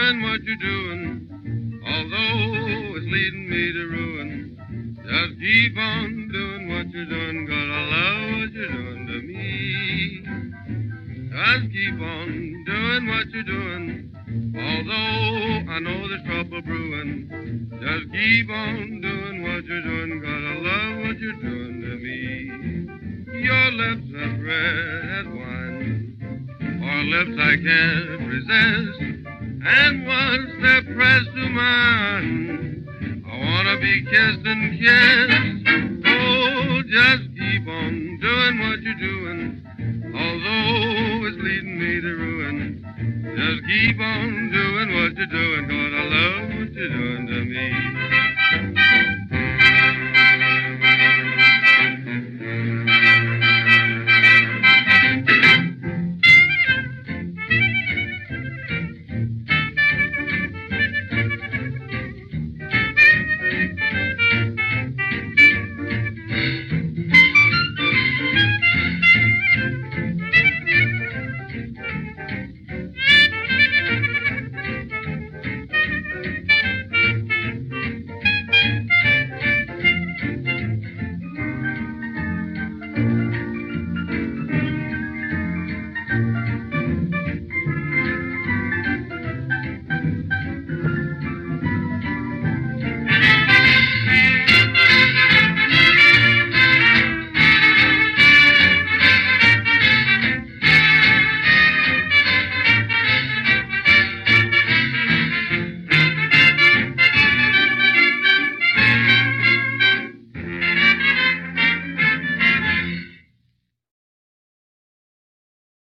doing what you're doing, although it's leading me to ruin. Just keep on doing what you're doing, 'cause I love what you're doing to me. Just keep on doing what you're doing, although I know there's trouble brewing. Just keep on doing what you're doing, 'cause I love what you're doing to me. Your lips as red as wine, or lips I can't resist, and once they're pressed to mine, I wanna be kissed and kissed. Oh, just keep on doing what you're doing, although it's leading me to ruin. Just keep on